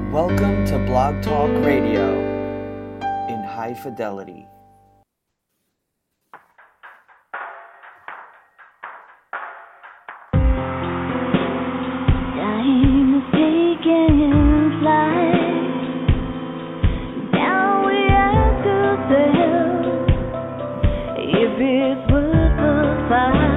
Welcome to Blog Talk Radio in high fidelity. Time is taking flight. Now we ask ourselves if it's worth the fight.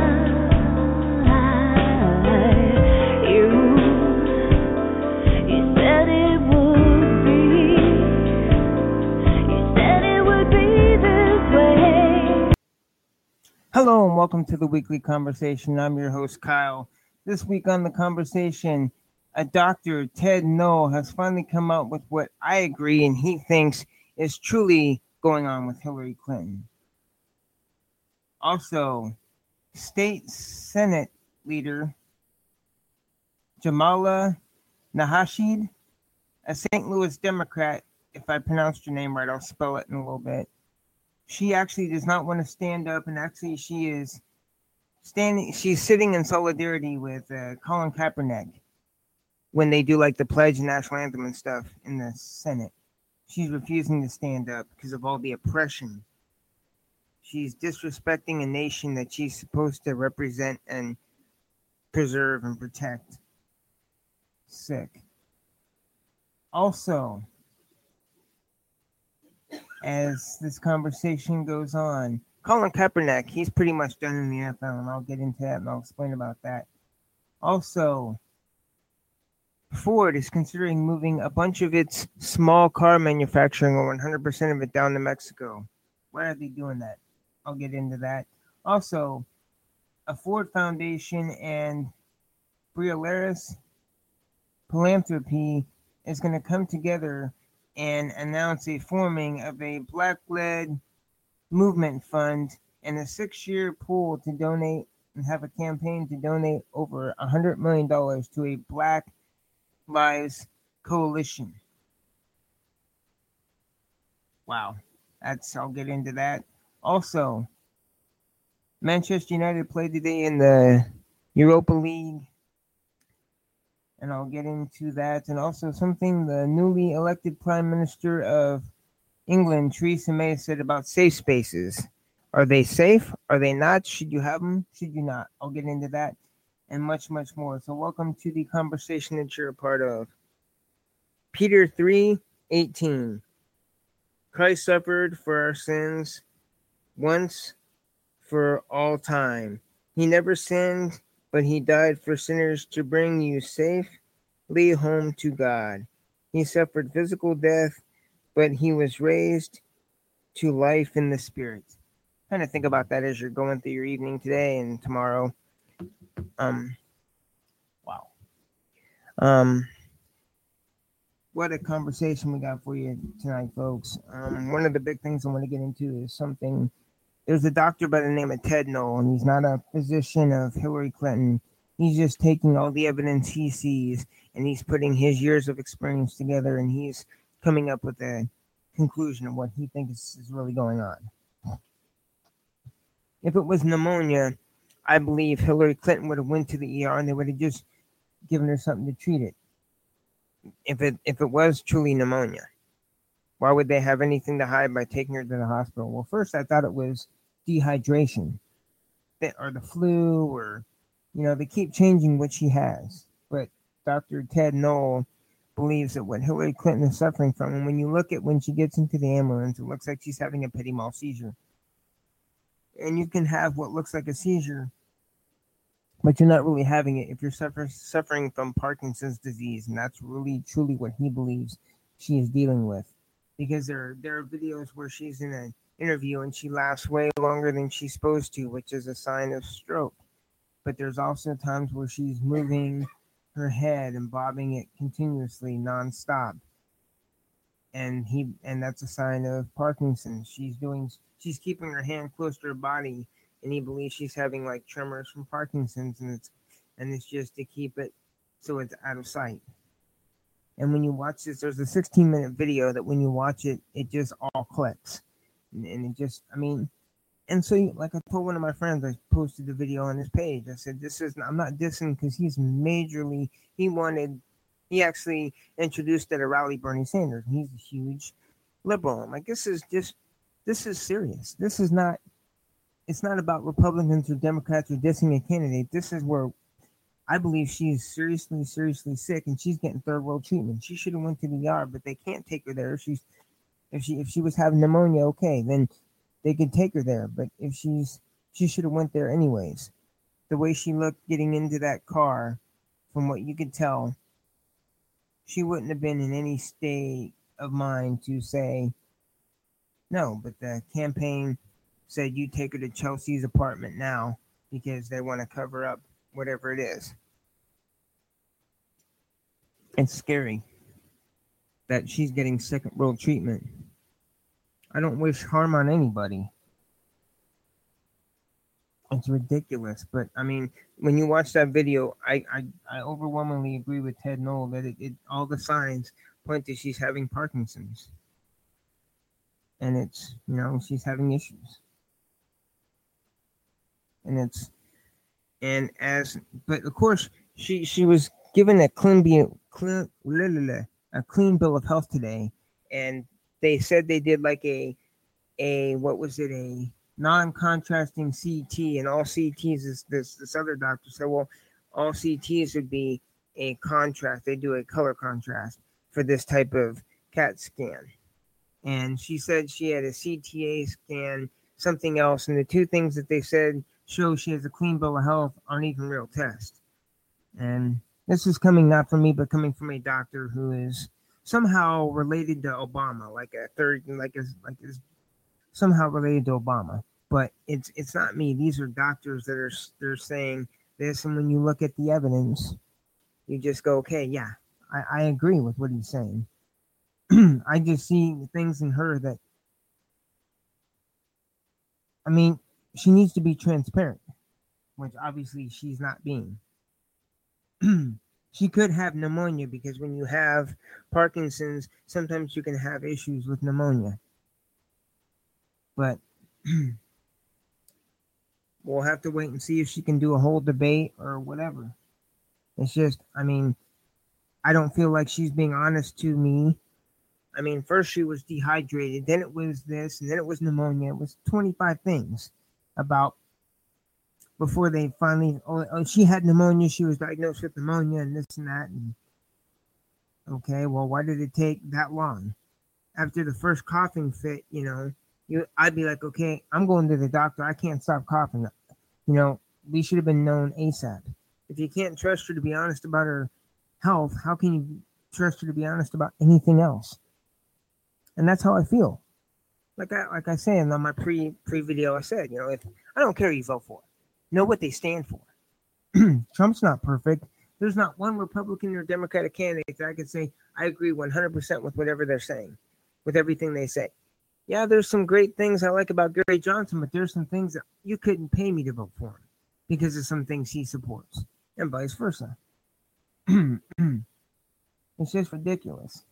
You said it would be. You said it would be this way. Hello and welcome to the Weekly Conversation. I'm your host, Kyle. This week on the conversation, a Dr. Ted Noel has finally come out with what I agree and he thinks is truly going on with Hillary Clinton. Also, State Senate leader Jamala Nahashid, a St. Louis Democrat, if I pronounced your name right, I'll spell it in a little bit. She actually does not want to stand up, and actually she's sitting in solidarity with Colin Kaepernick when they do like the pledge and national anthem and stuff in the Senate. She's refusing to stand up because of all the oppression. She's disrespecting a nation that she's supposed to represent and preserve and protect. Sick. Also, as this conversation goes on, Colin Kaepernick, he's pretty much done in the NFL, and I'll get into that and I'll explain about that. Also, Ford is considering moving a bunch of its small car manufacturing, or 100% of it, down to Mexico. Why are they doing that? I'll get into that. Also, a Ford Foundation and Briolaris Philanthropy is going to come together and announce a forming of a Black-led movement fund and a 6-year pool to donate and have a campaign to donate over $100 million to a Black Lives Coalition. Wow. I'll get into that. Also, Manchester United played today in the Europa League, and I'll get into that. And also something the newly elected Prime Minister of England, Theresa May, said about safe spaces. Are they safe? Are they not? Should you have them? Should you not? I'll get into that and much, much more. So welcome to the conversation that you're a part of. Peter 3:18. Christ suffered for our sins once for all time. He never sinned, but he died for sinners to bring you safely home to God. He suffered physical death, but he was raised to life in the spirit. Kind of think about that as you're going through your evening today and tomorrow. Wow. What a conversation we got for you tonight, folks. One of the big things I want to get into is something. There's a doctor by the name of Ted Noel, and he's not a physician of Hillary Clinton. He's just taking all the evidence he sees, and he's putting his years of experience together, and he's coming up with a conclusion of what he thinks is really going on. If it was pneumonia, I believe Hillary Clinton would have went to the ER and they would have just given her something to treat it. If it was truly pneumonia, why would they have anything to hide by taking her to the hospital? Well, first I thought it was dehydration or the flu, or they keep changing what she has. But Dr. Ted Noel believes that what Hillary Clinton is suffering from, and when you look at when she gets into the ambulance, it looks like she's having a petit mal seizure. And you can have what looks like a seizure, but you're not really having it if you're suffering from Parkinson's disease, and that's really truly what he believes she is dealing with. Because there are videos where she's in an interview and she laughs way longer than she's supposed to, which is a sign of stroke. But there's also times where she's moving her head and bobbing it continuously, nonstop, and that's a sign of Parkinson's. She's keeping her hand close to her body, and he believes she's having like tremors from Parkinson's, and it's just to keep it so it's out of sight. And when you watch this, there's a 16-minute video that when you watch it, it just all clicks, and it just, and so like I told one of my friends, I posted the video on his page. I said, I'm not dissing because he He actually introduced at a rally Bernie Sanders. He's a huge liberal. I'm like, this is serious. This is not. It's not about Republicans or Democrats or dissing a candidate. This is where I believe she is seriously, seriously sick, and she's getting third world treatment. She should have went to the ER, but they can't take her there. If she was having pneumonia, okay, then they could take her there. But if she should have went there anyways. The way she looked getting into that car, from what you could tell, she wouldn't have been in any state of mind to say no. But the campaign said you take her to Chelsea's apartment now because they want to cover up whatever it is. It's scary that she's getting second world treatment. I don't wish harm on anybody. It's ridiculous, but I mean, when you watch that video, I overwhelmingly agree with Ted Knoll that it all the signs point to she's having Parkinson's, and it's, you know, she's having issues, but of course she was given a clean bill of health today, and they said they did like a what was it, a non-contrasting CT, and all CTs is this other doctor said, well, all CTs would be a contrast. They do a color contrast for this type of CAT scan. And she said she had a CTA scan, something else, and the two things that they said show she has a clean bill of health aren't even real tests. And this is coming not from me, but coming from a doctor who is somehow related to Obama, somehow related to Obama, but it's not me. These are doctors that they're saying this, and when you look at the evidence, you just go, okay, yeah, I agree with what he's saying. I just see things in her that, I mean, she needs to be transparent, which obviously she's not being. She could have pneumonia, because when you have Parkinson's, sometimes you can have issues with pneumonia. But we'll have to wait and see if she can do a whole debate or whatever. It's just, I mean, I don't feel like she's being honest to me. I mean, first she was dehydrated, then it was this, and then it was pneumonia. It was 25 things about before they finally, she had pneumonia, she was diagnosed with pneumonia and this and that. And okay, well, why did it take that long? After the first coughing fit, you know, I'd be like, okay, I'm going to the doctor. I can't stop coughing. You know, we should have been known ASAP. If you can't trust her to be honest about her health, how can you trust her to be honest about anything else? And that's how I feel. Like I said on my pre video, I said, you know, if I don't care who you vote for, know what they stand for. Trump's not perfect. There's not one Republican or Democratic candidate that I could say I agree 100% with whatever they're saying, with everything they say. Yeah, there's some great things I like about Gary Johnson, but there's some things that you couldn't pay me to vote for him because of some things he supports, and vice versa. It's just ridiculous.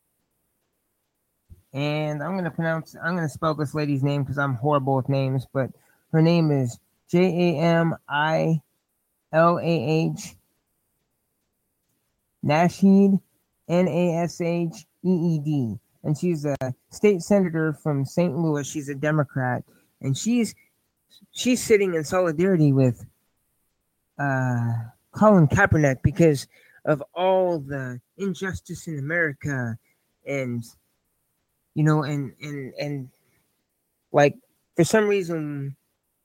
And I'm going to spell this lady's name because I'm horrible with names, but her name is Jamillah Nasheed, Nasheed. And she's a state senator from St. Louis. She's a Democrat, and she's sitting in solidarity with Colin Kaepernick because of all the injustice in America, and you know, and like for some reason,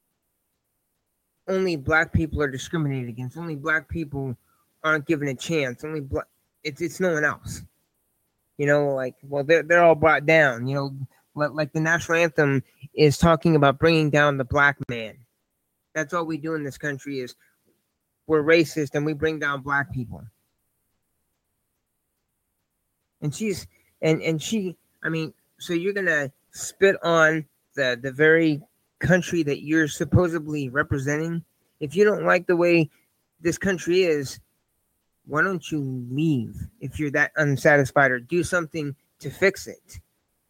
only black people are discriminated against. Only black people aren't given a chance. It's no one else. You know, like, well, they're all brought down. You know, like the national anthem is talking about bringing down the black man. That's all we do in this country is we're racist and we bring down black people. And she, I mean, so you're gonna spit on the very country that you're supposedly representing? If you don't like the way this country is, why don't you leave if you're that unsatisfied, or do something to fix it?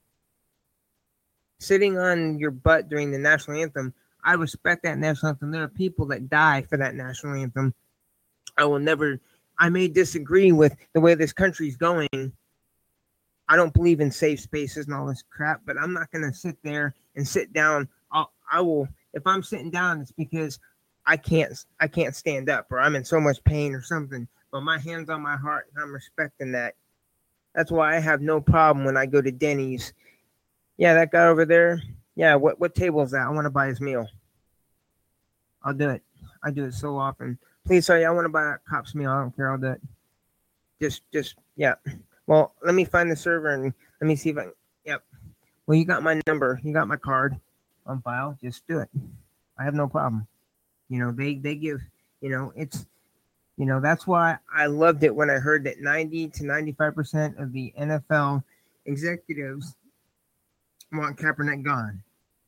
Sitting on your butt during the national anthem, I respect that national anthem. There are people that die for that national anthem. I will never I may disagree with the way this country's going. I don't believe in safe spaces and all this crap, but I'm not going to sit there and sit down. I will, if I'm sitting down, it's because I can't stand up, or I'm in so much pain or something. But my hand's on my heart, and I'm respecting that. That's why I have no problem when I go to Denny's. Yeah, that guy over there. Yeah, what table is that? I want to buy his meal. I'll do it. I do it so often. Please, sorry, I want to buy that cop's meal. I don't care. I'll do it. Just yeah. Well, let me find the server and let me see if I. Yep. Well, you got my number. You got my card on file. Just do it. I have no problem. They give. It's. That's why I loved it when I heard that 90 to 95% of the NFL executives want Kaepernick gone.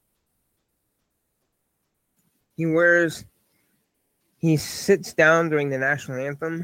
He sits down during the national anthem.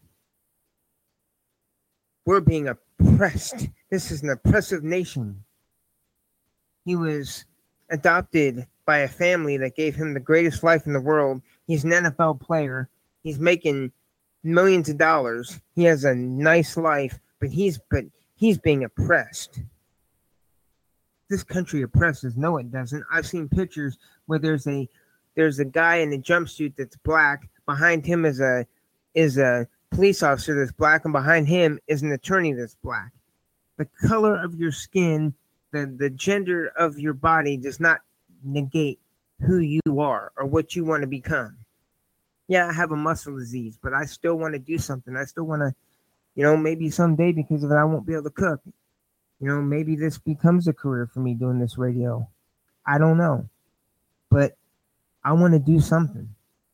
We're being oppressed. This is an oppressive nation. He was adopted by a family that gave him the greatest life in the world. He's an NFL player. He's making millions of dollars. He has a nice life, but he's being oppressed. This country oppresses. No, it doesn't. I've seen pictures where there's a guy in a jumpsuit that's black. Behind him is a police officer that's black, and behind him is an attorney that's black. The color of your skin, the gender of your body does not negate who you are or what you want to become. Yeah, I have a muscle disease, but I still want to do something. I still want to, maybe someday because of it, I won't be able to cook. Maybe this becomes a career for me doing this radio. I don't know. But I want to do something.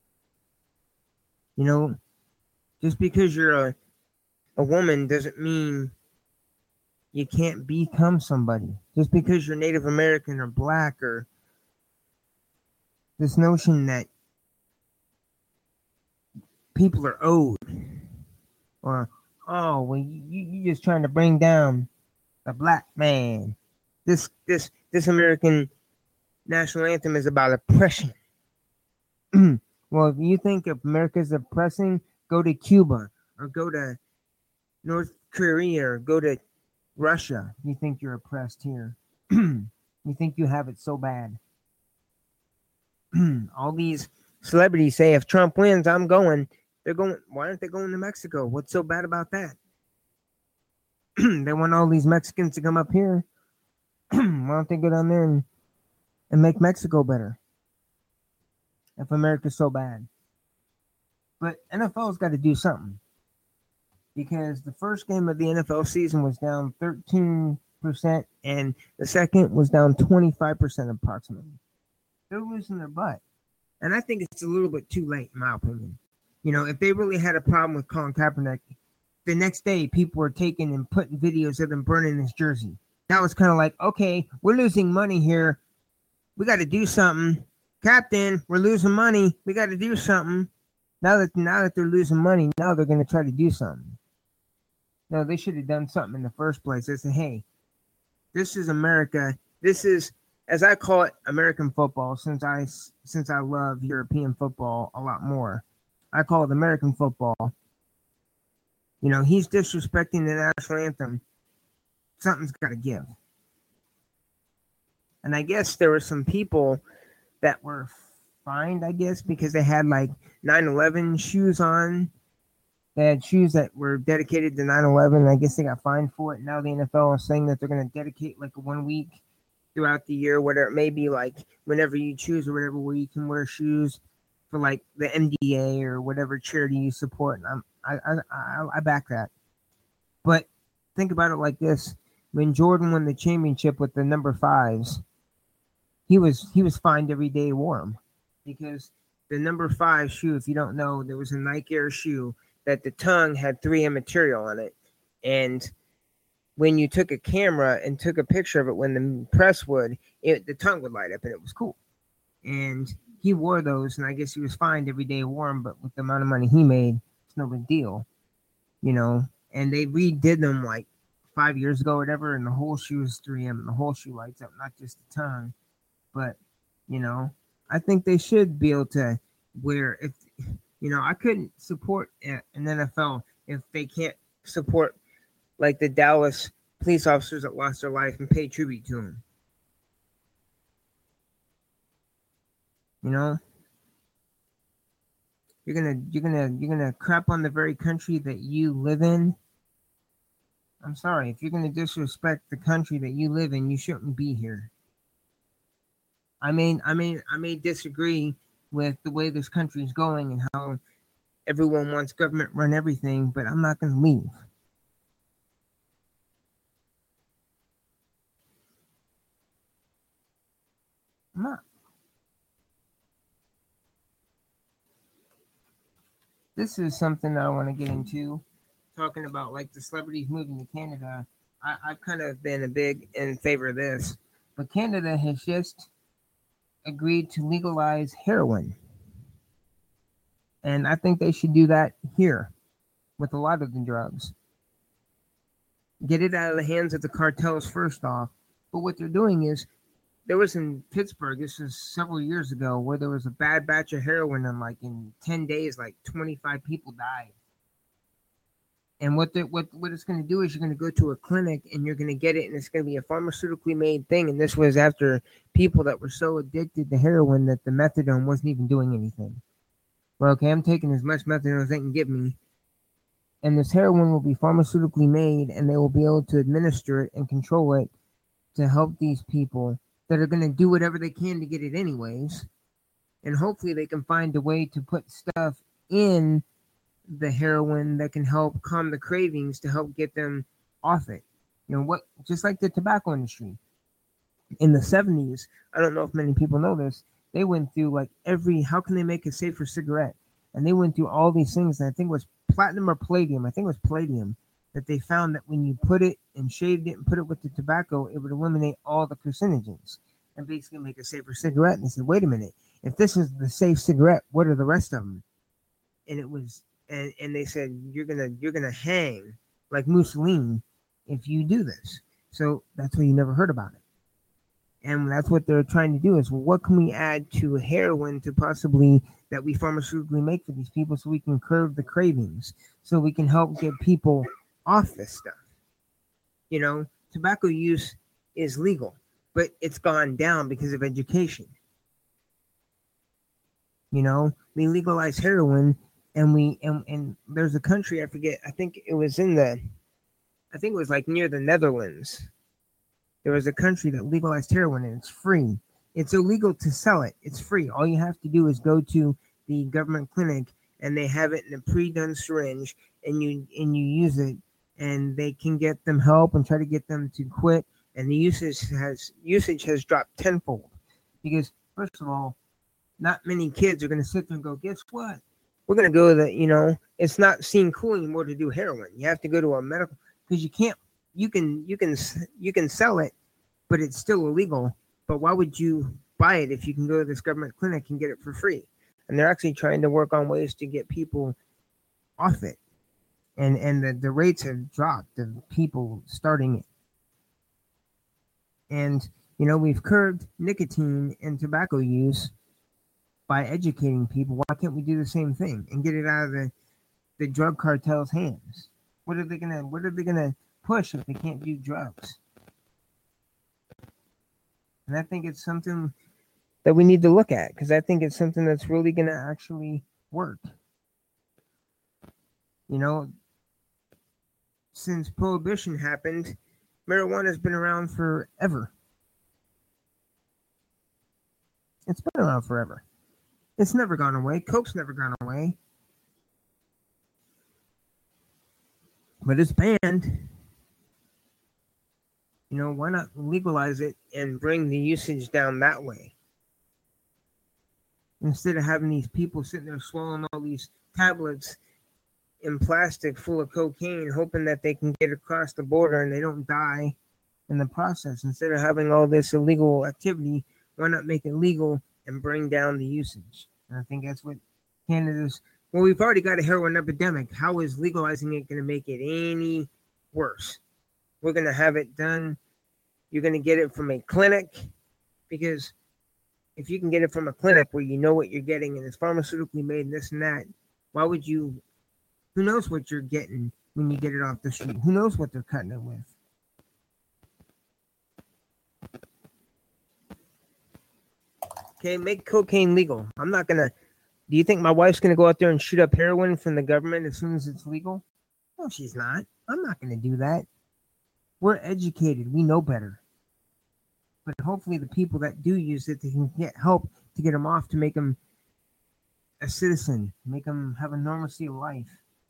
Just because you're a woman doesn't mean you can't become somebody. Just because you're Native American or black, or this notion that people are owed, or you just trying to bring down the black man. This American national anthem is about oppression. Well, if you think if America's oppressing, go to Cuba or go to North Korea or go to Russia. You think you're oppressed here. You think you have it so bad. All these celebrities say if Trump wins, I'm going. They're going. Why aren't they going to Mexico? What's so bad about that? They want all these Mexicans to come up here. Why don't they go down there and make Mexico better? If America's so bad. But NFL's got to do something. Because the first game of the NFL season was down 13%, and the second was down 25% approximately. They're losing their butt. And I think it's a little bit too late, in my opinion. If they really had a problem with Colin Kaepernick, the next day people were taking and putting videos of them burning his jersey. That was kind of like, okay, we're losing money here. We got to do something. Captain, we're losing money. We got to do something. Now that they're losing money, now they're going to try to do something. No, they should have done something in the first place. They said, hey, this is America. This is, as I call it, American football, since I love European football a lot more. I call it American football. He's disrespecting the national anthem. Something's got to give. And I guess there were some people that were fined, I guess, because they had like 9/11 shoes on. They had shoes that were dedicated to 9/11. I guess they got fined for it. Now the NFL is saying that they're going to dedicate like 1 week throughout the year, whatever it may be, like whenever you choose or whatever, where you can wear shoes for like the MDA or whatever charity you support. And I back that. But think about it like this: when Jordan won the championship with the number 5s, he was fined every day he wore them, because the number 5 shoe, if you don't know, there was a Nike Air shoe that the tongue had 3M material on it, and when you took a camera and took a picture of it, when the press would, the tongue would light up, and it was cool. And he wore those, and I guess he was fined every day he wore them, but with the amount of money he made, it's no big deal, And they redid them like 5 years ago or whatever, and the whole shoe is 3M, and the whole shoe lights up, not just the tongue. But, I think they should be able to wear, I couldn't support an NFL if they can't support like the Dallas police officers that lost their life and pay tribute to them. You're gonna crap on the very country that you live in. I'm sorry, if you're gonna disrespect the country that you live in, you shouldn't be here. I may disagree with the way this country is going and how everyone wants government run everything, but I'm not gonna leave. I'm not. This is something that I want to get into, talking about like the celebrities moving to Canada. I've kind of been a big in favor of this, but Canada has just agreed to legalize heroin, and I think they should do that here with a lot of the drugs. Get it out of the hands of the cartels first off, but what they're doing is there was in Pittsburgh, this was several years ago, where there was a bad batch of heroin and like in 10 days, like 25 people died. And what it's going to do is you're going to go to a clinic and you're going to get it, and it's going to be a pharmaceutically made thing. And this was after people that were so addicted to heroin that the methadone wasn't even doing anything. Well, okay, I'm taking as much methadone as they can give me, and this heroin will be pharmaceutically made, and they will be able to administer it and control it to help these people that are going to do whatever they can to get it anyways. And hopefully they can find a way to put stuff in the heroin that can help calm the cravings to help get them off it. Just like the tobacco industry. In the 70s, I don't know if many people know this, they went through like how can they make a safer cigarette? And they went through all these things, and I think it was platinum or palladium. I think it was palladium that they found that when you put it and shaved it and put it with the tobacco, it would eliminate all the carcinogens and basically make a safer cigarette. And they said, wait a minute, if this is the safe cigarette, what are the rest of them? And it was, and they said, you're gonna hang like Mussolini if you do this. So that's why you never heard about it. And that's what they're trying to do is, well, what can we add to heroin to possibly that we pharmaceutically make for these people so we can curb the cravings, so we can help get people off this stuff. Tobacco use is legal, but it's gone down because of education. We legalize heroin, and there's a country, I forget, I think it was like near the Netherlands. There was a country that legalized heroin, and it's free. It's illegal to sell it. It's free. All you have to do is go to the government clinic, and they have it in a pre-done syringe, and you use it, and they can get them help and try to get them to quit. And the usage has dropped tenfold, because first of all, not many kids are going to sit there and go, guess what? We're going to go it's not seen cool anymore to do heroin. You have to go to a medical, because you can't. You can sell it, but it's still illegal. But why would you buy it if you can go to this government clinic and get it for free? And they're actually trying to work on ways to get people off it. And the rates have dropped of people starting it. And, we've curbed nicotine and tobacco use by educating people. Why can't we do the same thing and get it out of the drug cartel's hands? What are they gonna push if they can't do drugs? And I think it's something that we need to look at, because I think it's something that's really going to actually work. Since Prohibition happened, marijuana's been around forever. It's been around forever. It's never gone away. Coke's never gone away. But it's banned. Why not legalize it and bring the usage down that way? Instead of having these people sitting there swallowing all these tablets in plastic full of cocaine, hoping that they can get across the border and they don't die in the process. Instead of having all this illegal activity, why not make it legal and bring down the usage? And I think that's what Canada's... Well, we've already got a heroin epidemic. How is legalizing it going to make it any worse? We're going to have it done. You're going to get it from a clinic, because if you can get it from a clinic where you know what you're getting and it's pharmaceutically made and this and that, Why would you? Who knows what you're getting when you get it off the street? Who knows what they're cutting it with? Okay, make cocaine legal. I'm not gonna. Do you think my wife's gonna go out there and shoot up heroin from the government as soon as it's legal? No, she's not. I'm not gonna do that. We're educated. We know better. But hopefully, the people that do use it, they can get help to get them off, to make them a citizen, make them have a normalcy of life.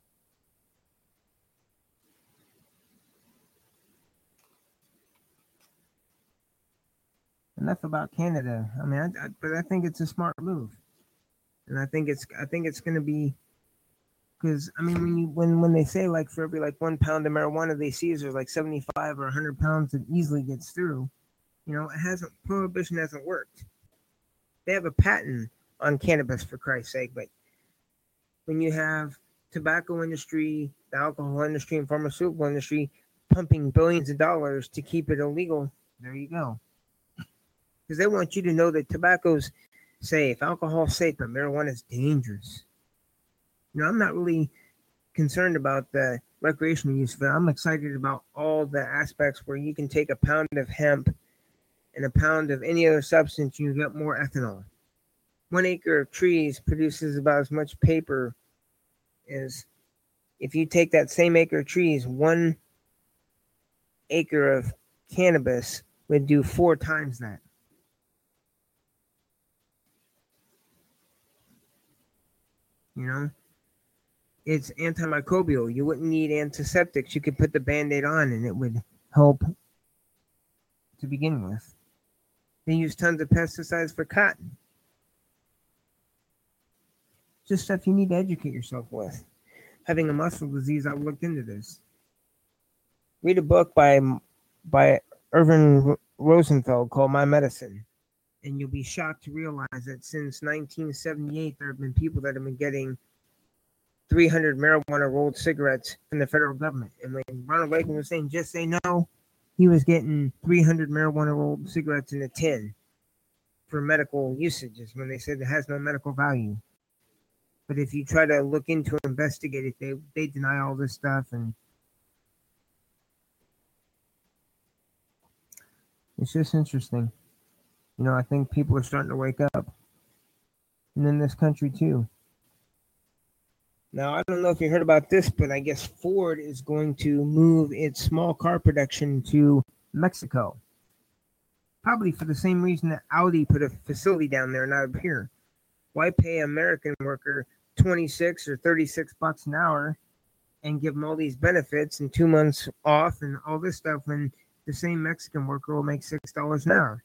Enough about Canada. I mean, but I think it's a smart move, and I think it's going to be, because I mean, when they say like for every like 1 pound of marijuana they seize, there's like 75 or 100 pounds that easily gets through. You know, prohibition hasn't worked. They have a patent on cannabis, for Christ's sake, but when you have tobacco industry, the alcohol industry, and pharmaceutical industry pumping billions of dollars to keep it illegal, there you go. Because they want you to know that tobacco's safe, alcohol's safe, but marijuana is dangerous. You know, I'm not really concerned about the recreational use of it. I'm excited about all the aspects where you can take a pound of hemp and a pound of any other substance, you get more ethanol. 1 acre of trees produces about as much paper as, if you take that same acre of trees, 1 acre of cannabis would do 4 times that. You know, it's antimicrobial. You wouldn't need antiseptics. You could put the Band-Aid on and it would help to begin with. They use tons of pesticides for cotton. Just stuff you need to educate yourself with. Having a muscle disease, I've looked into this. Read a book by Irvin Rosenfeld called My Medicine, and you'll be shocked to realize that since 1978, there have been people that have been getting 300 marijuana rolled cigarettes from the federal government. And when Ronald Reagan was saying, just say no, he was getting 300 marijuana rolled cigarettes in a tin for medical usages, when they said it has no medical value. But if you try to look into it, investigate it, they deny all this stuff. And it's just interesting. You know, I think people are starting to wake up. And in this country, too. Now, I don't know if you heard about this, but I guess Ford is going to move its small car production to Mexico. Probably for the same reason that Audi put a facility down there, not up here. Why pay an American worker 26 or 36 bucks an hour and give them all these benefits and 2 months off and all this stuff when the same Mexican worker will make $6 an hour?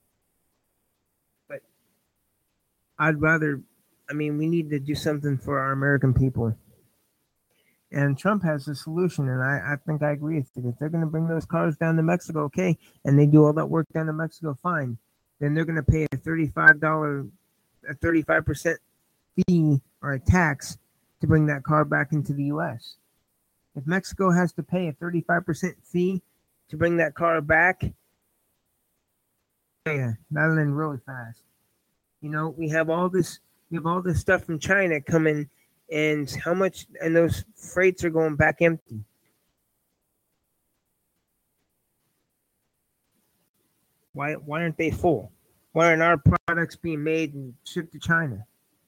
But I'd rather, I mean, we need to do something for our American people. And Trump has a solution, and I think I agree with it. If they're going to bring those cars down to Mexico, okay, and they do all that work down to Mexico, fine. Then they're going to pay a a 35% fee or a tax to bring that car back into the U.S. If Mexico has to pay a 35% fee to bring that car back, yeah, that'll end really fast. You know, we have all this stuff from China coming, and how much, and those freights are going back empty. Why aren't they full? Why aren't our products being made and shipped to China?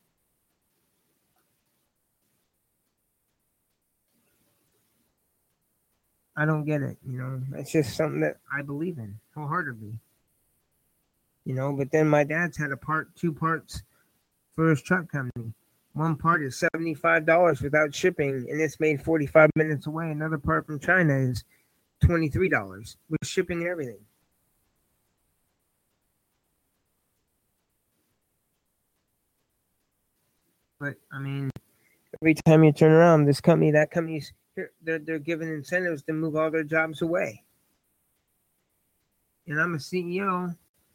I don't get it. You know, that's just something that I believe in wholeheartedly. You know, but then my dad's had two parts for his truck company. One part is $75 without shipping, and it's made 45 minutes away. Another part from China is $23 with shipping and everything. But I mean, every time you turn around, this company, that company's they're giving incentives to move all their jobs away. And I'm a CEO.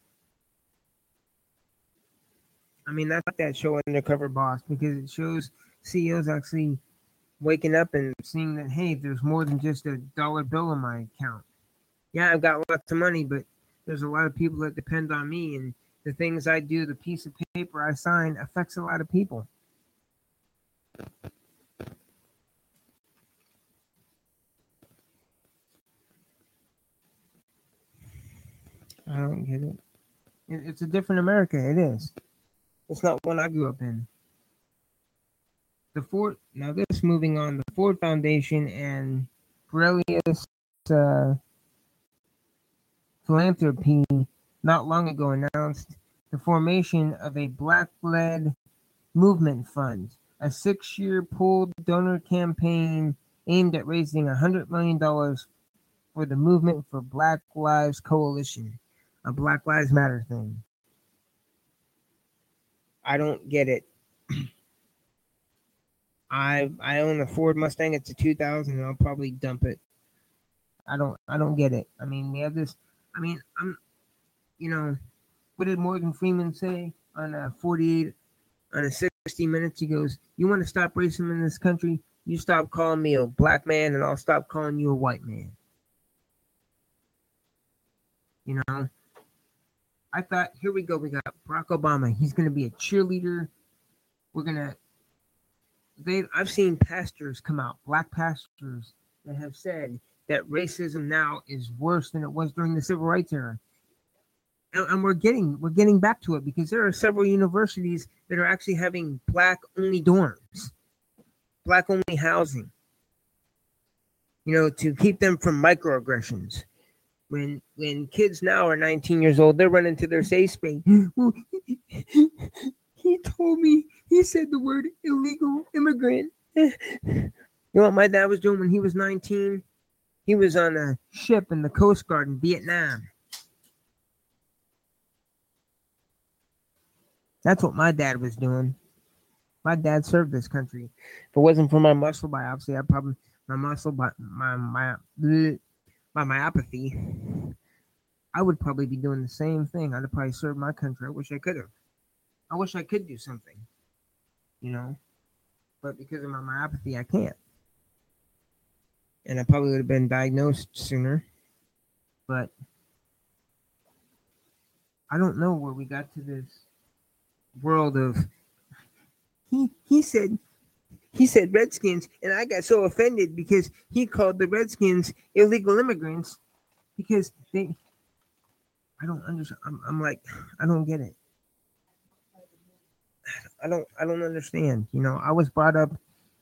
I mean, that's that show Undercover Boss, because it shows CEOs actually waking up and seeing that, hey, there's more than just a dollar bill in my account. Yeah, I've got lots of money, but there's a lot of people that depend on me, and the things I do, the piece of paper I sign, affects a lot of people. I don't get it. It's a different America. It is. It's not one I grew up in. The Ford. Now this moving on. The Ford Foundation and Borelius Philanthropy not long ago announced the formation of a Black-led movement fund, a 6-year pooled donor campaign aimed at raising $100 million for the Movement for Black Lives Coalition, a Black Lives Matter thing. I don't get it. I own a Ford Mustang. It's a 2000, and I'll probably dump it. I don't get it. I mean, we have this. I mean, what did Morgan Freeman say on a 48 on a 60 Minutes? He goes, "You want to stop racism in this country? You stop calling me a black man, and I'll stop calling you a white man." You know, I thought, here we go. We got Barack Obama. He's going to be a cheerleader. I've seen pastors come out, black pastors, that have said that racism now is worse than it was during the civil rights era. And we're getting back to it because there are several universities that are actually having black only dorms, black only housing, to keep them from microaggressions. When kids now are 19 years old, they're running to their safe space. Well, he told me, he said the word illegal immigrant. You know what my dad was doing when he was 19? He was on a ship in the Coast Guard in Vietnam. That's what my dad was doing. My dad served this country. If it wasn't for my muscle biopsy, my myopathy, I would probably be doing the same thing. I'd have probably served my country. I wish I could have. I wish I could do something, but because of my myopathy, I can't. And I probably would have been diagnosed sooner. But I don't know where we got to this world of he said Redskins, and I got so offended because he called the Redskins illegal immigrants because I don't understand. I'm like, I don't get it. I don't understand. I was brought up.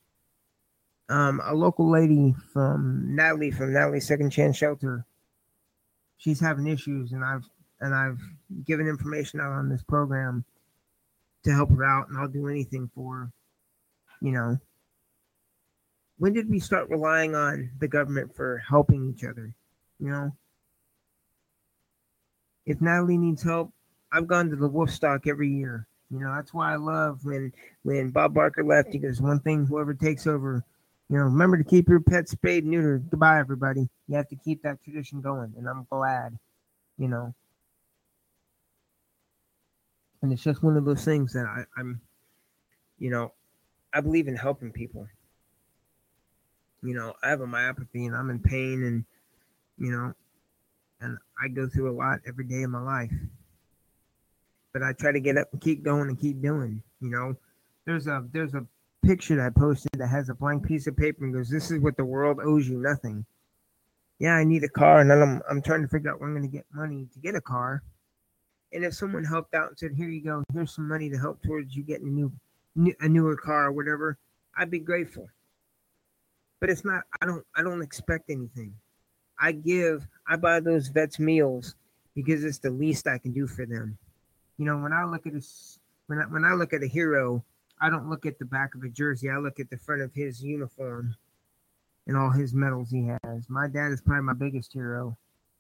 A local lady from Natalie's Second Chance Shelter. She's having issues, and I've given information out on this program to help her out, and I'll do anything for her. When did we start relying on the government for helping each other? If Natalie needs help, I've gone to the Wolfstock every year. That's why I love when Bob Barker left. He goes, one thing, whoever takes over, remember to keep your pets spayed and neutered. Goodbye, everybody. You have to keep that tradition going, and I'm glad, And it's just one of those things that I'm, I believe in helping people. I have a myopathy, and I'm in pain, and, and I go through a lot every day of my life. But I try to get up and keep going and keep doing. There's a picture that I posted that has a blank piece of paper and goes, "This is what the world owes you, nothing." Yeah, I need a car, and then I'm trying to figure out where I'm going to get money to get a car. And if someone helped out and said, "Here you go, here's some money to help towards you getting a newer car or whatever," I'd be grateful. But it's not. I don't expect anything. I buy those vets meals because it's the least I can do for them. When I look at a hero, I don't look at the back of a jersey. I look at the front of his uniform and all his medals he has. My dad is probably my biggest hero.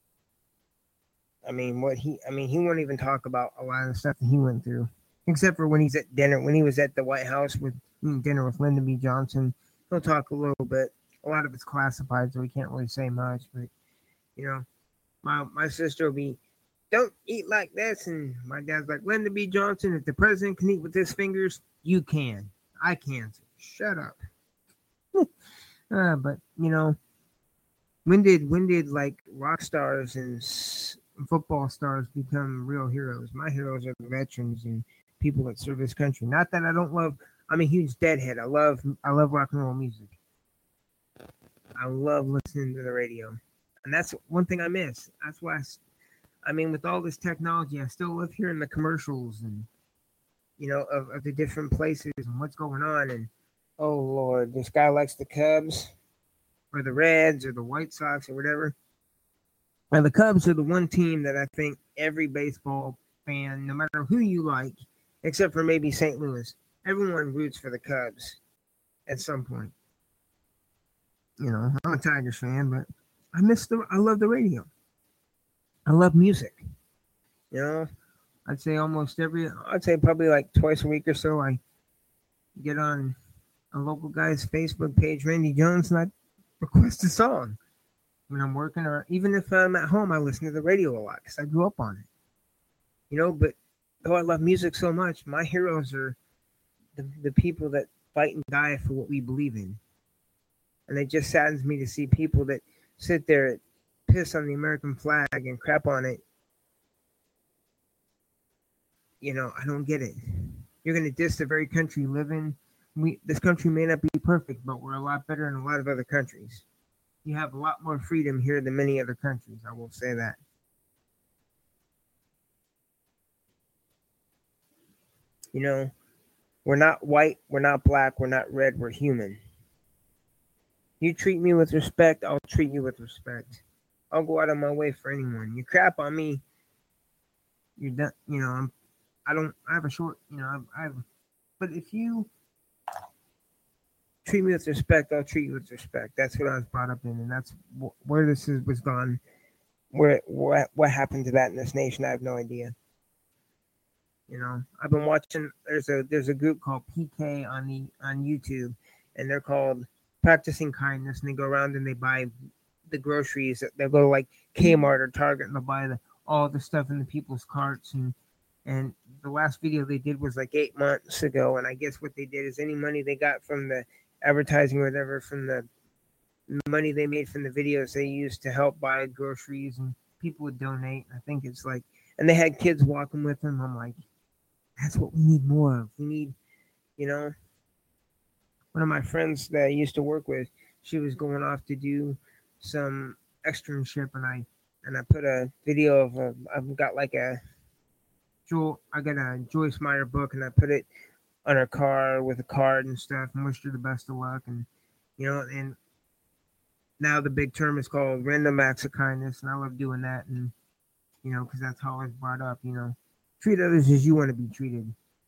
I mean, he won't even talk about a lot of the stuff that he went through, except for when he's at dinner. When he was at the White House with dinner with Lyndon B. Johnson, he'll talk a little bit. A lot of it's classified, so we can't really say much. But my sister will be, "Don't eat like this," and my dad's like, "Lyndon B. Johnson, if the president can eat with his fingers, you can. I can't. Shut up." But when did like rock stars and football stars become real heroes? My heroes are the veterans and people that serve this country. Not that I don't love I'm a huge Deadhead. I love rock and roll music. I love listening to the radio, and that's one thing I miss. That's why I mean, with all this technology, I still love hearing the commercials and of the different places and what's going on. And oh Lord, this guy likes the Cubs or the Reds or the White Sox or whatever. And the Cubs are the one team that I think every baseball fan, no matter who you like, except for maybe St. Louis, everyone roots for the Cubs at some point. I'm a Tigers fan, but I love the radio. I love music. I'd say probably like twice a week or so, I get on a local guy's Facebook page, Randy Jones, and I request a song. When I'm working, or even if I'm at home, I listen to the radio a lot because I grew up on it. But though I love music so much, my heroes are the people that fight and die for what we believe in. And it just saddens me to see people that sit there, piss on the American flag and crap on it. I don't get it. You're going to diss the very country you live in. This country may not be perfect, but we're a lot better than a lot of other countries. You have a lot more freedom here than many other countries. I will say that. We're not white, we're not black, we're not red, we're human. You treat me with respect, I'll treat you with respect. I'll go out of my way for anyone. You crap on me, you're done. I have a short, but if you treat me with respect, I'll treat you with respect. That's what I was brought up in, and that's where this was gone. What happened to that in this nation, I have no idea. I've been watching. There's a group called PK on YouTube, and they're called Practicing Kindness, and they go around and they buy the groceries. They'll go to like Kmart or Target, and they'll buy all the stuff in the people's carts. And the last video they did was like 8 months ago, and I guess what they did is any money they got from the advertising or whatever, from the money they made from the videos, they used to help buy groceries, and people would donate. I think it's like, and they had kids walking with them. I'm like, that's what we need more of. We need, one of my friends that I used to work with, she was going off to do some externship, and I put a video of I've got like I got a Joyce Meyer book, and I put it on her car with a card and stuff, and wished her the best of luck. And and now the big term is called random acts of kindness, and I love doing that. And because that's how I was brought up. Treat others as you want to be treated.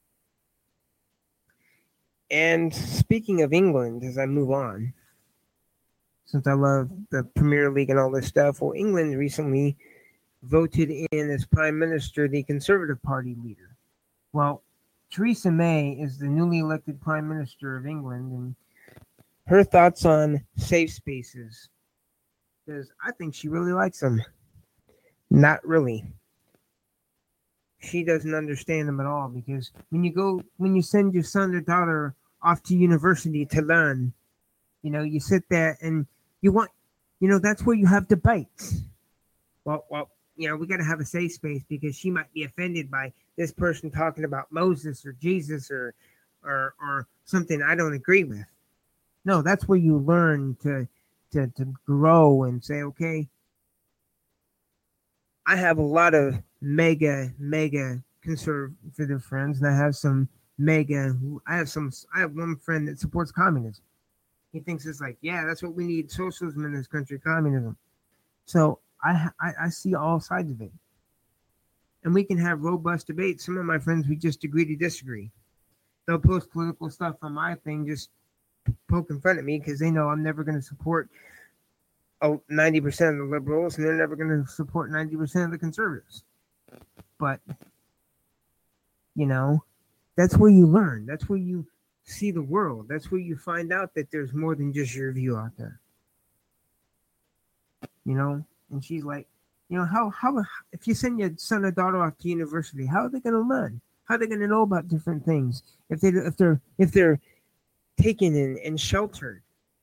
And speaking of England, as I move on, since I love the Premier League and all this stuff, well, England recently voted in as Prime Minister the Conservative Party leader. Well, Theresa May is the newly elected Prime Minister of England, and her thoughts on safe spaces, because I think she really likes them. Not really. She doesn't understand them at all, because when you send your son or daughter off to university to learn, you sit there and you want, that's where you have debates. Well, we got to have a safe space because she might be offended by this person talking about Moses or Jesus or something I don't agree with. No, that's where you learn to grow and say, okay, I have a lot of mega conservative friends, and I have one friend that supports communism. He thinks it's like, yeah, that's what we need, socialism in this country, communism. So I see all sides of it. And we can have robust debates. Some of my friends, we just agree to disagree. They'll post political stuff on my thing, just poking fun at me because they know I'm never going to support 90% of the liberals, and they're never going to support 90% of the conservatives. But, that's where you learn. That's where you see the world. That's where you find out that there's more than just your view out there. And she's like, how if you send your son or daughter off to university, how are they going to learn? How are they going to know about different things if they're taken and sheltered?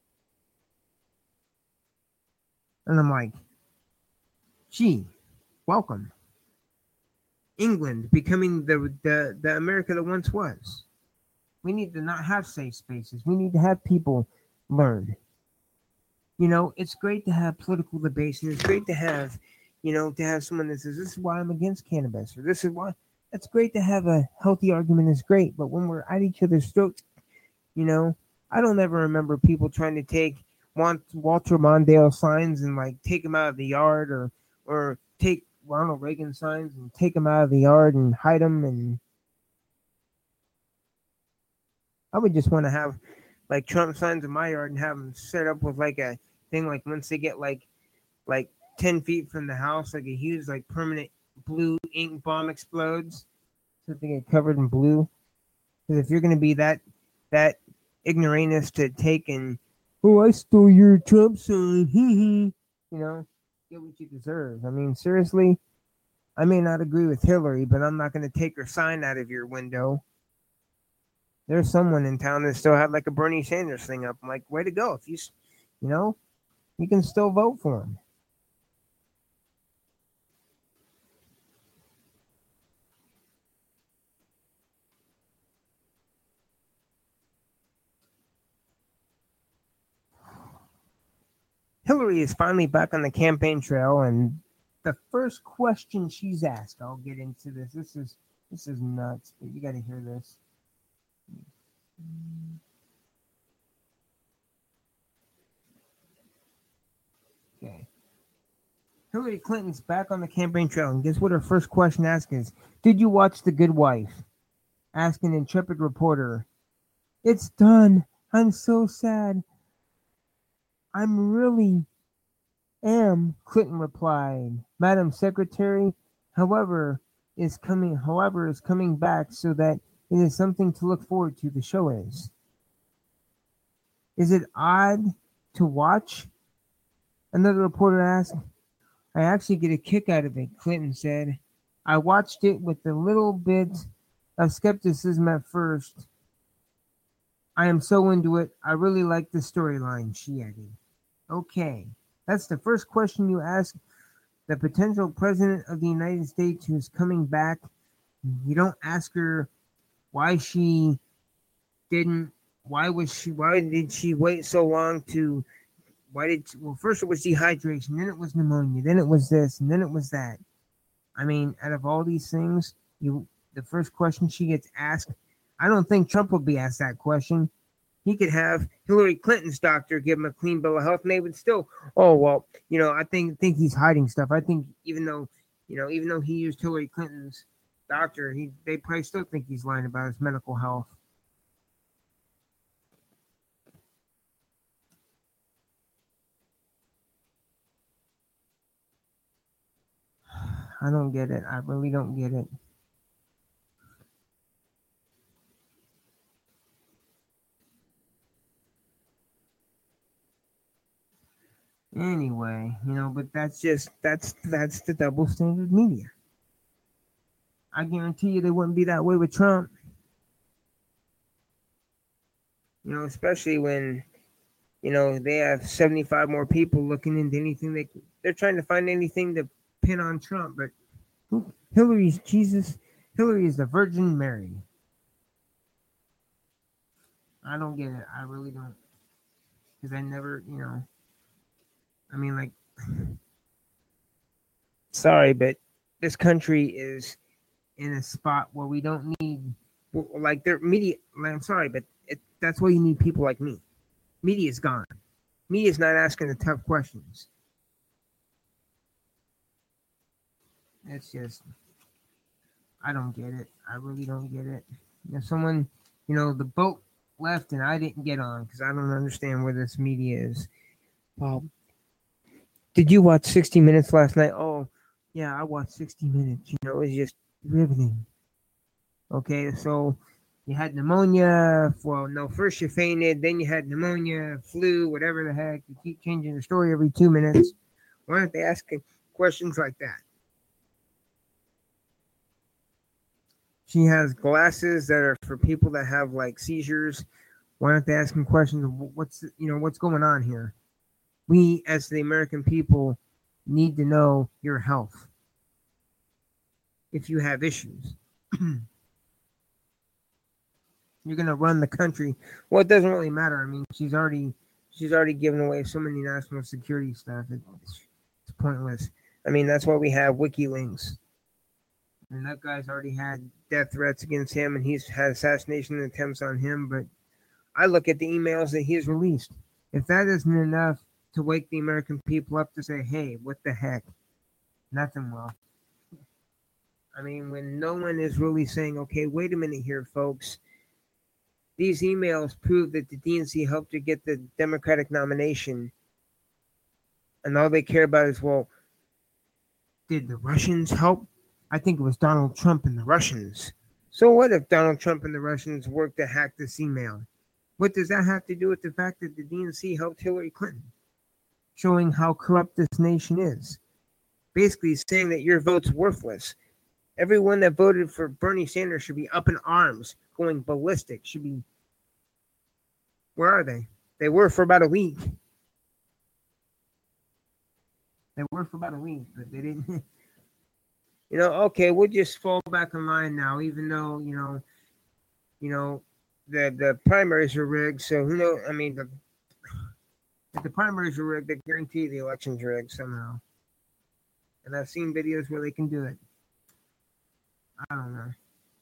And I'm like, gee, welcome. England becoming the America that once was. We need to not have safe spaces. We need to have people learn. It's great to have political debates, and it's great to have, to have someone that says, this is why I'm against cannabis, or this is why. That's great to have a healthy argument, is great. But when we're at each other's throats, I don't ever remember people trying to take Walter Mondale signs and like take them out of the yard, or take Ronald Reagan signs and take them out of the yard and hide them. And I would just want to have like Trump signs in my yard and have them set up with like a thing, like once they get like 10 feet from the house, like a huge like permanent blue ink bomb explodes, so they get covered in blue. Because if you're going to be that ignoramus to take and, oh, I stole your Trump sign, get what you deserve. I mean, seriously, I may not agree with Hillary, but I'm not going to take her sign out of your window. There's someone in town that still had like a Bernie Sanders thing up. I'm like, way to go. If you can still vote for him. Hillary is finally back on the campaign trail, and the first question she's asked, I'll get into this. This is nuts, but you got to hear this. Okay. Hillary Clinton's back on the campaign trail, and guess what her first question asked is, did you watch The Good Wife? Asked an intrepid reporter. It's done. I'm so sad. I'm really am, Clinton replied. Madam Secretary, however, is coming back so that it is something to look forward to, the show is. Is it odd to watch? Another reporter asked. I actually get a kick out of it, Clinton said. I watched it with a little bit of skepticism at first. I am so into it. I really like the storyline, she added. Okay, that's the first question you ask the potential president of the United States who's coming back. You don't ask her why did she wait so long to, first it was dehydration, then it was pneumonia, then it was this, and then it was that. I mean, out of all these things, the first question she gets asked, I don't think Trump would be asked that question. He could have Hillary Clinton's doctor give him a clean bill of health, and they would still, oh well, I think he's hiding stuff. I think even though he used Hillary Clinton's doctor, they probably still think he's lying about his medical health. I don't get it. I really don't get it. Anyway, but that's the double standard media. I guarantee you they wouldn't be that way with Trump. Especially when, they have 75 more people looking into anything they're trying to find anything to pin on Trump, but Hillary's Jesus. Hillary is the Virgin Mary. I don't get it. I really don't. Because I never, I mean, like, sorry, but this country is in a spot where we don't need, like, their media. I'm sorry, but that's why you need people like me. Media's gone. Media's not asking the tough questions. It's just, I don't get it. I really don't get it. Someone, the boat left and I didn't get on because I don't understand where this media is. Well, did you watch 60 Minutes last night? Oh, yeah, I watched 60 Minutes. It's just riveting. Okay, so you had pneumonia. Well, no, first you fainted, then you had pneumonia, flu, whatever the heck. You keep changing the story every 2 minutes. Why aren't they asking questions like that? She has glasses that are for people that have like seizures. Why aren't they asking questions of what's going on here? We, as the American people, need to know your health if you have issues. You're gonna run the country. Well, it doesn't really matter. I mean, she's already given away so many national security stuff. It's pointless. I mean, that's why we have WikiLeaks. And that guy's already had death threats against him, and he's had assassination attempts on him. But I look at the emails that he's released. If that isn't enough to wake the American people up to say, hey, what the heck? Nothing will. I mean, when no one is really saying, okay, wait a minute here, folks. These emails prove that the DNC helped to get the Democratic nomination. And all they care about is, well, did the Russians help? I think it was Donald Trump and the Russians. So what if Donald Trump and the Russians worked to hack this email? What does that have to do with the fact that the DNC helped Hillary Clinton? Showing how corrupt this nation is. Basically saying that your vote's worthless. Everyone that voted for Bernie Sanders should be up in arms, going ballistic, should be... Where are they? They were for about a week. But they didn't... Okay, we'll just fall back in line now, even though, the primaries are rigged, so who knows? I mean, if the primaries are rigged, they guarantee the election's rigged somehow. And I've seen videos where they can do it. I don't know.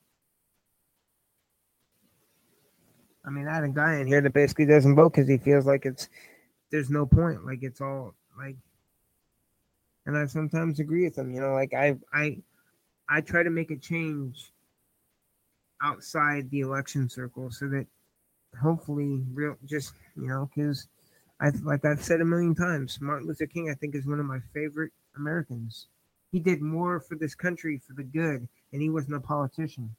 I mean, I had a guy in here that basically doesn't vote because he feels like there's no point. Like, it's all, like, and I sometimes agree with him. Like, I try to make a change outside the election circle so that hopefully because like I've said a million times, Martin Luther King, I think, is one of my favorite Americans. He did more for this country for the good, and he wasn't a politician.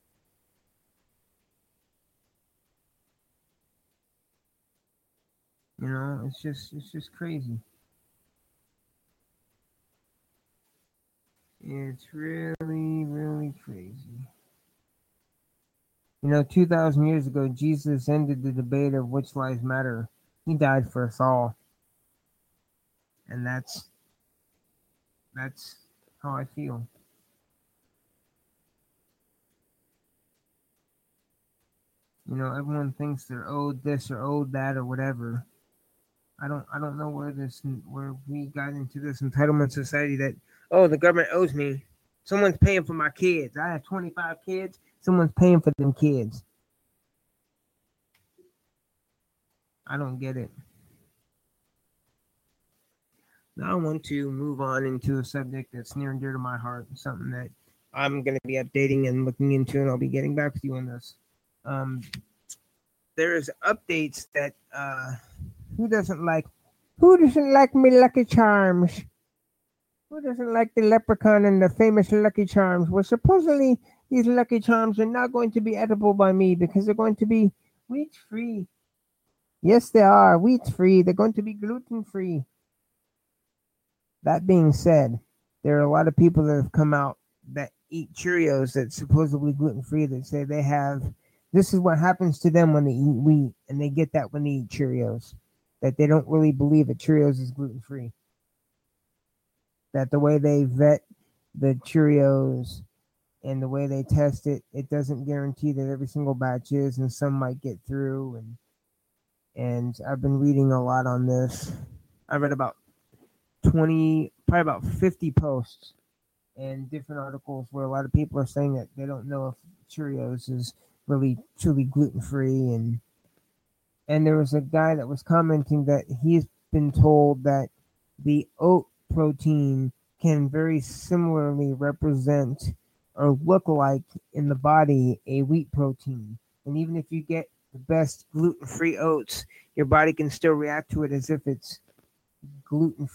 It's just crazy. It's really, really crazy. 2,000 years ago, Jesus ended the debate of which lives matter. He died for us all. And that's how I feel. Everyone thinks they're owed this or owed that or whatever. I don't know where we got into this entitlement society that, oh, the government owes me. Someone's paying for my kids. I have 25 kids. Someone's paying for them kids. I don't get it. Now I want to move on into a subject that's near and dear to my heart, something that I'm going to be updating and looking into, and I'll be getting back with you on this. There's updates that who doesn't like me Lucky Charms? Who doesn't like the leprechaun and the famous Lucky Charms? Well, supposedly these Lucky Charms are not going to be edible by me because they're going to be wheat-free. Yes, they are wheat-free. They're going to be gluten-free. That being said, there are a lot of people that have come out that eat Cheerios that's supposedly gluten-free that say this is what happens to them when they eat wheat, and they get that when they eat Cheerios. That they don't really believe that Cheerios is gluten-free. That the way they vet the Cheerios and the way they test it, it doesn't guarantee that every single batch is, and some might get through. And I've been reading a lot on this. I read about 20, probably about 50 posts and different articles where a lot of people are saying that they don't know if Cheerios is really truly gluten-free. And there was a guy that was commenting that he's been told that the oat protein can very similarly represent or look like in the body a wheat protein. And even if you get the best gluten-free oats, your body can still react to it as if it's gluten.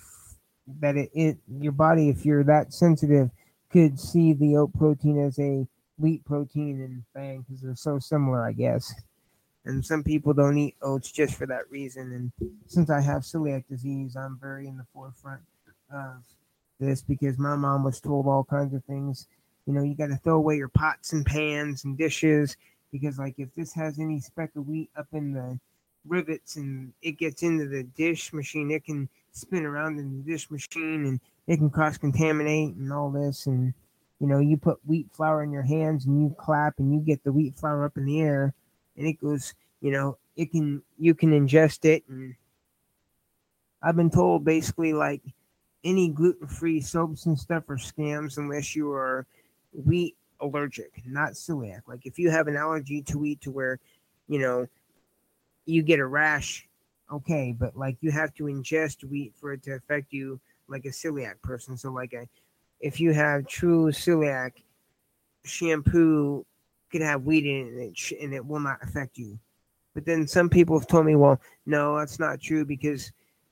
Your body, if you're that sensitive, could see the oat protein as a wheat protein and bang, because they're so similar, I guess. And some people don't eat oats just for that reason. And since I have celiac disease, I'm very in the forefront of this because my mom was told all kinds of things. You got to throw away your pots and pans and dishes because, like, if this has any speck of wheat up in the rivets and it gets into the dish machine, it can spin around in the dish machine and it can cross-contaminate and all this. And, you put wheat flour in your hands and you clap and you get the wheat flour up in the air. and it goes, you can ingest it, and I've been told basically like any gluten-free soaps and stuff are scams unless you are wheat allergic, not celiac. Like if you have an allergy to wheat to where, you know, you get a rash, okay, but like you have to ingest wheat for it to affect you like a celiac person. So like if you have true celiac, shampoo could have wheat in it and it will not affect you. But then some people have told me, well, no, that's not true because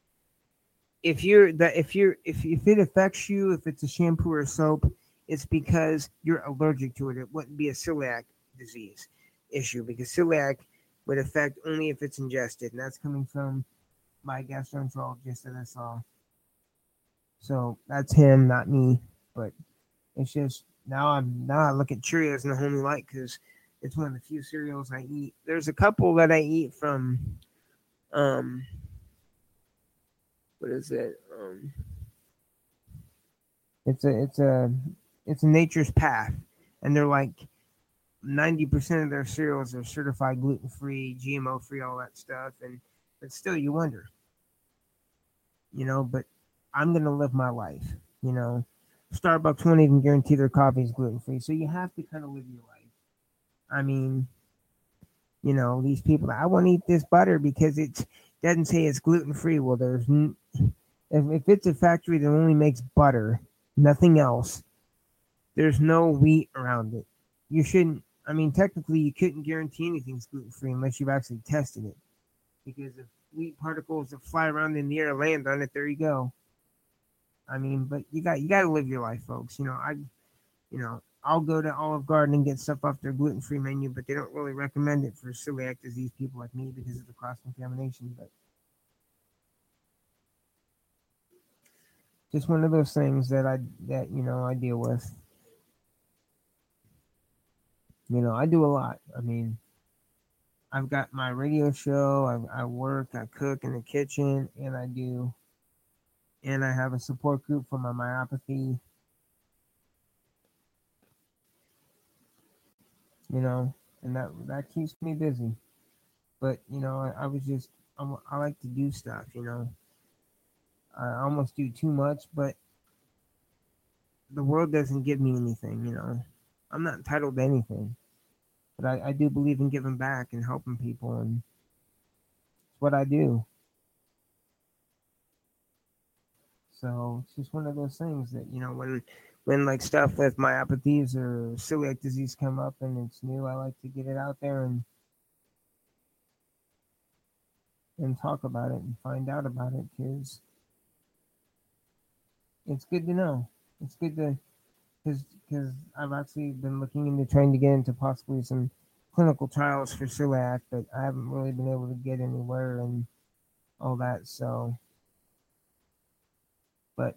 if it affects you, if it's a shampoo or a soap, it's because you're allergic to it. It wouldn't be a celiac disease issue because celiac would affect only if it's ingested, and that's coming from my gastroenterologist that I saw. So that's him, not me. But it's just now I look at Cheerios in a whole new light because it's one of the few cereals I eat. There's a couple that I eat from um what is it? It's a Nature's Path, and they're like 90% of their cereals are certified gluten free, GMO free, all that stuff, and but still you wonder, But I'm gonna live my life, you know. Starbucks won't even guarantee their coffee is gluten free, so you have to kind of live your life. I mean, these people. I want to eat this butter because it doesn't say it's gluten free. Well, if it's a factory that only makes butter, nothing else, there's no wheat around it. You shouldn't. I mean, technically, you couldn't guarantee anything's gluten free unless you've actually tested it. Because if wheat particles that fly around in the air land on it, there you go. I mean, but you got to live your life, folks. I'll go to Olive Garden and get stuff off their gluten free menu, but they don't really recommend it for celiac disease people like me because of the cross contamination. But just one of those things that I deal with. I do a lot. I mean, I've got my radio show. I work. I cook in the kitchen, and I have a support group for my myopathy. And that keeps me busy. But I was just I like to do stuff. I almost do too much, but the world doesn't give me anything. I'm not entitled to anything, but I do believe in giving back and helping people, and it's what I do. So it's just one of those things that when like stuff with myopathies or celiac disease come up and it's new, I like to get it out there and talk about it and find out about it because it's good to know. It's good to because I've actually been looking into trying to get into possibly some clinical trials for celiac, but I haven't really been able to get anywhere and all that. So, but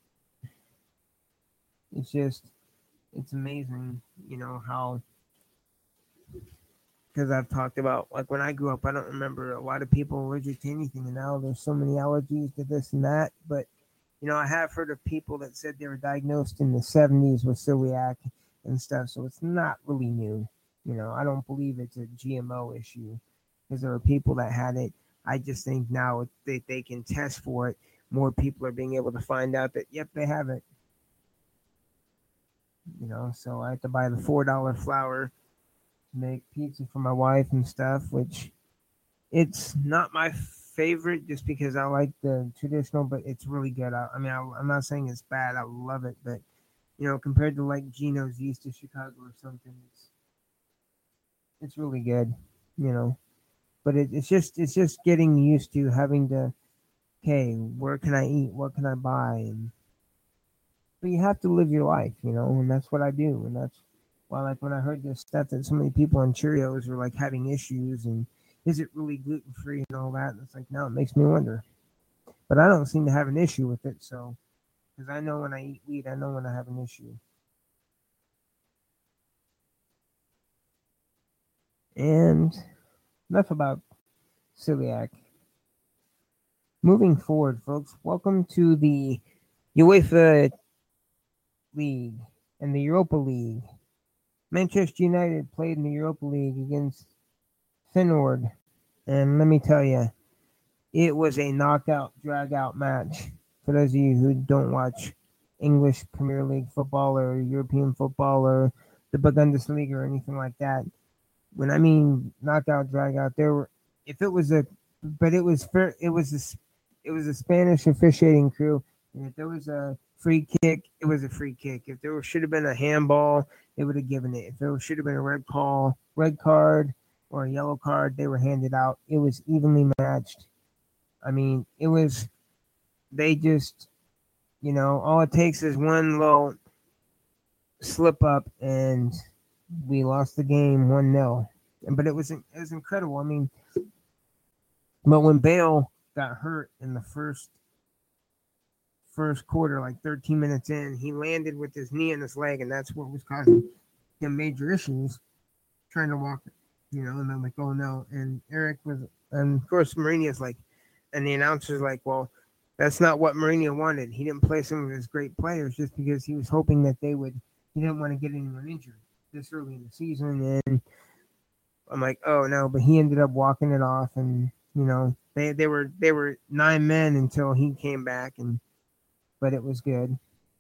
it's amazing, how because I've talked about like when I grew up, I don't remember a lot of people allergic to anything, and now there's so many allergies to this and that. But I have heard of people that said they were diagnosed in the 70s with celiac and stuff, so it's not really new. I don't believe it's a GMO issue because there are people that had it. I just think now that they can test for it, more people are being able to find out that, yep, they have it. So I have to buy the $4 flour to make pizza for my wife and stuff, which it's not my favorite just because I like the traditional, but it's really good. I'm not saying it's bad. I love it, but compared to like Gino's East of Chicago or something, it's really good. But it's just getting used to having to. Okay, where can I eat? What can I buy? But you have to live your life, and that's what I do, and that's why, like, when I heard this stuff that so many people on Cheerios were like having issues and is it really gluten free and all that? It's like, no, it makes me wonder. But I don't seem to have an issue with it, so because I know when I eat wheat, I know when I have an issue. And enough about celiac. Moving forward, folks, welcome to the UEFA League and the Europa League. Manchester United played in the Europa League against Finord. And let me tell you, it was a knockout, drag out match. For those of you who don't watch English Premier League football or European football or the Bundesliga or anything like that, when I mean knockout, drag out, there were, if it was a, but it was fair, it was a Spanish officiating crew. And if there was a free kick, it was a free kick. If there should have been a handball, they would have given it. If there should have been a red card, or a yellow card, they were handed out. It was evenly matched. I mean, it was, they just, all it takes is one little slip up and we lost the game 1-0. But it was incredible. I mean, but when Bale got hurt in the first quarter, like 13 minutes in, he landed with his knee in his leg, and that's what was causing him major issues trying to walk, and I'm like, oh no. And and of course, Mourinho's like, and the announcer's like, well, that's not what Mourinho wanted. He didn't play some of his great players just because he was hoping that he didn't want to get anyone injured this early in the season. And I'm like, oh no, but he ended up walking it off, and they were 9 men until he came back, but it was good.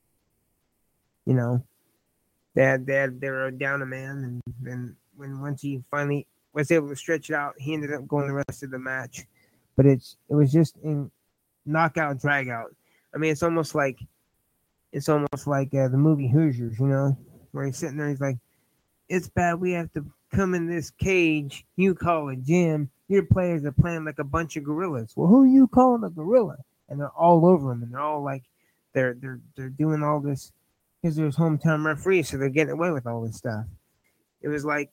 They were down a man, and then once he finally was able to stretch it out, he ended up going the rest of the match. But it was just in knockout, drag out. I mean, it's almost like the movie Hoosiers, where he's sitting there, he's like, it's bad we have to come in this cage you call a gym. Your players are playing like a bunch of gorillas. Well, who are you calling a gorilla? And they're all over him, and they're all like, they're doing all this because there's hometown referees, so they're getting away with all this stuff. It was like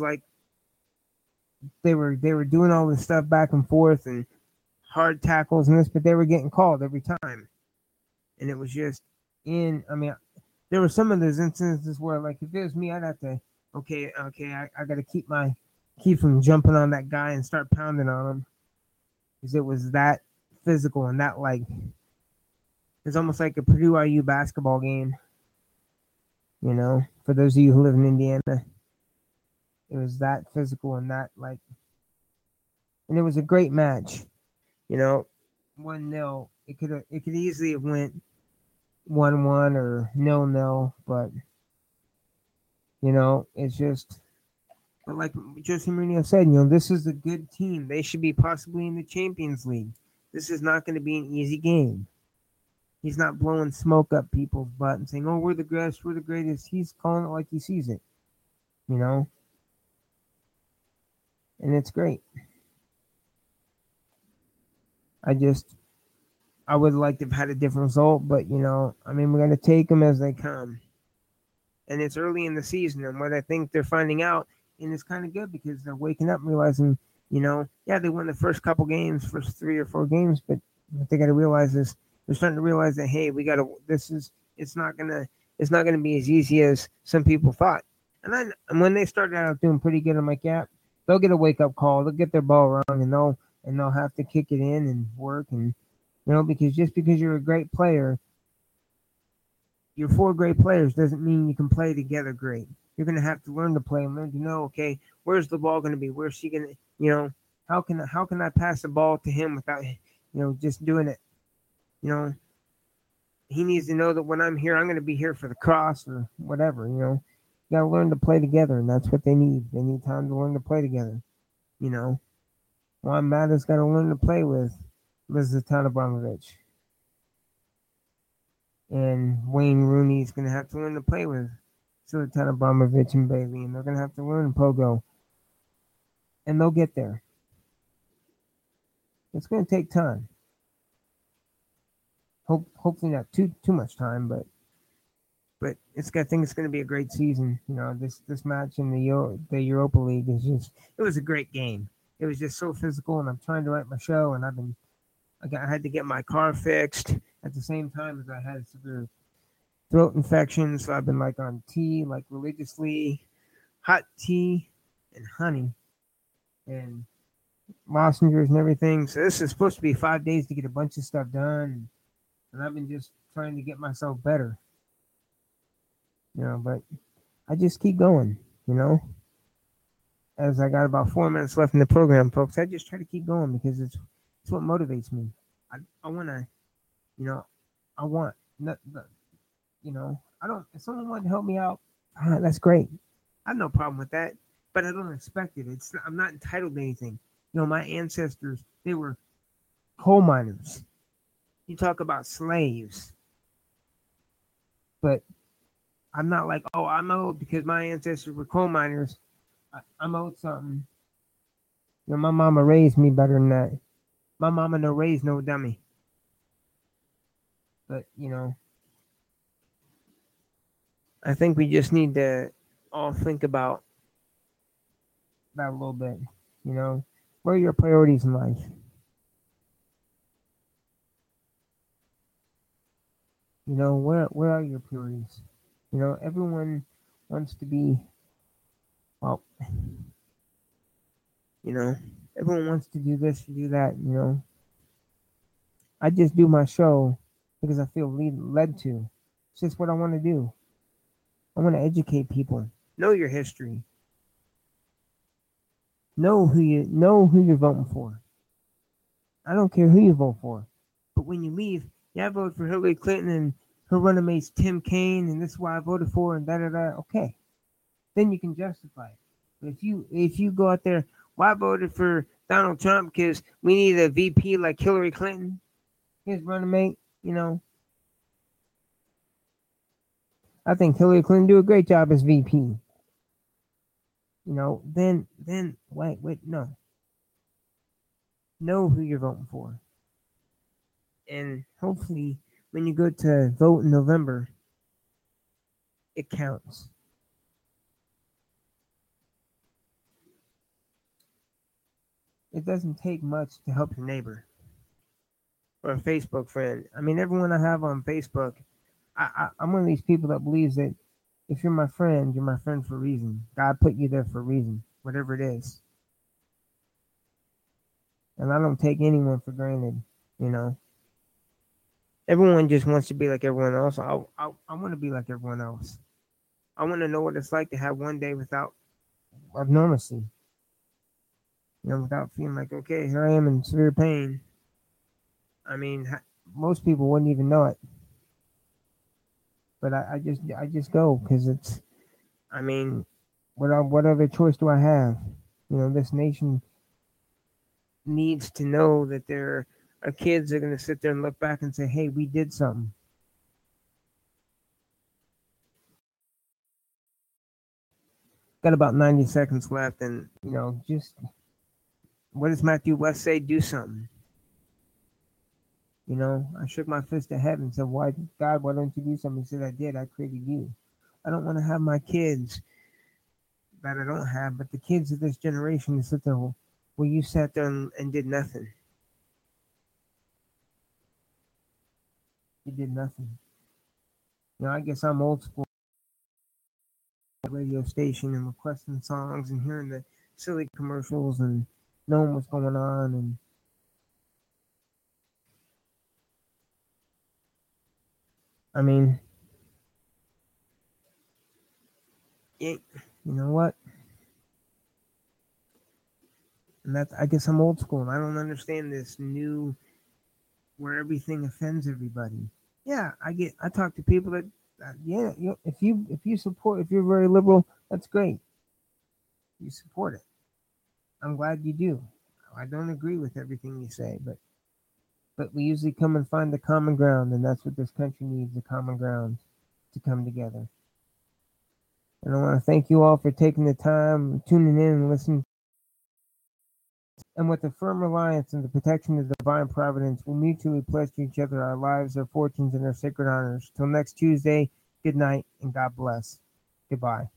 they were doing all this stuff back and forth and hard tackles and this, but they were getting called every time. And it was just there were some of those instances where, like, if it was me, I'd have to, I got to keep from jumping on that guy and start pounding on him, because it was that physical and that, like, it's almost like a Purdue IU basketball game. For those of you who live in Indiana, it was that physical and that, like, and it was a great match. 1-0. It could easily have went 1-1 or 0-0, but it's just. But like Jose Mourinho said, this is a good team. They should be possibly in the Champions League. This is not going to be an easy game. He's not blowing smoke up people's butt and saying, "Oh, we're the best, we're the greatest." He's calling it like he sees it, and it's great. I would like to have had a different result, but we're going to take them as they come. And it's early in the season, and what I think they're finding out, and it's kind of good because they're waking up and realizing, they won the first couple games, first 3 or 4 games, but what they got to realize is they're starting to realize that, hey, it's not gonna be as easy as some people thought. And when they started out doing pretty good, I'm like, yeah, they'll get a wake up call, they'll get their ball wrong, and they'll have to kick it in and work, and because just because you're a great player, you're 4 great players doesn't mean you can play together great. You're going to have to learn to play and learn to know, okay, where's the ball going to be? Where's she going to, how can I pass the ball to him without, just doing it? He needs to know that when I'm here, I'm going to be here for the cross or whatever, You got to learn to play together, and that's what they need. They need time to learn to play together, Juan Mata's got to learn to play with Zlatan Ibrahimovic. And Wayne Rooney's going to have to learn to play with Zlatan Ibrahimovic and Bailey, and they're going to have to learn Pogo. And they'll get there. It's going to take time. Hopefully not too much time, but I think it's going to be a great season. This match in the Europa League it was a great game. It was just so physical, and I'm trying to write my show, and I had to get my car fixed at the same time as I had severe throat infection, so I've been like on tea, like religiously, hot tea and honey and lozenges and everything. So this is supposed to be 5 days to get a bunch of stuff done, and I've been just trying to get myself better. But I just keep going, as I got about 4 minutes left in the program, folks, I just try to keep going because it's what motivates me. I want to, you know, I want, you know, I don't, if someone wanted to help me out, that's great. I have no problem with that, but I don't expect it. I'm not entitled to anything. You know, my ancestors, they were coal miners. You talk about slaves, but I'm not like, oh, I'm owed because my ancestors were coal miners. I'm owed something. You know, my mama raised me better than that. My mama no raised no dummy. But, you know, I think we just need to all think about that a little bit. You know, what are your priorities in life? You know, where are your priorities? You know, everyone wants to be, well, you know, everyone wants to do this, to do that, you know. I just do my show because I feel led to. It's just what I want to do. I want to educate people. Know your history. Know who you're voting for. I don't care who you vote for. But when you leave, yeah, I voted for Hillary Clinton and her running mate's Tim Kaine, and this is why I voted for, and da da da. Okay, then you can justify it. But if you go out there, well, I voted for Donald Trump because we need a VP like Hillary Clinton, his running mate, you know. I think Hillary Clinton do a great job as VP. You know, then wait, no. Know who you're voting for. And hopefully when you go to vote in November, it counts. It doesn't take much to help your neighbor or a Facebook friend. I mean, everyone I have on Facebook, I'm one of these people that believes that if you're my friend, you're my friend for a reason. God put you there for a reason, whatever it is. And I don't take anyone for granted, you know. Everyone just wants to be like everyone else. I want to be like everyone else. I want to know what it's like to have one day without normalcy. You know, without feeling like, okay, here I am in severe pain. I mean, most people wouldn't even know it. But I just go because it's, I mean, what other choice do I have? You know, this nation needs to know that there are kids that are going to sit there and look back and say, hey, we did something. Got about 90 seconds left, and, you know, just what does Matthew West say? Do something. You know, I shook my fist at heaven and said, why, God, why don't you do something? He said, I did. I created you. I don't want to have my kids that I don't have, but the kids of this generation to sit there, well, you sat there and did nothing. You did nothing. You know, I guess I'm old school. Radio station and requesting songs and hearing the silly commercials and knowing what's going on, and I mean, you know what? And that's, I guess I'm old school and I don't understand this new where everything offends everybody. Yeah, I talk to people that yeah, if you support, if you're very liberal, that's great. You support it. I'm glad you do. I don't agree with everything you say, but we usually come and find the common ground, and that's what this country needs, the common ground to come together. And I want to thank you all for taking the time, tuning in and listening. And with a firm reliance on the protection of divine providence, we mutually pledge to each other our lives, our fortunes, and our sacred honors. Till next Tuesday, good night, and God bless. Goodbye.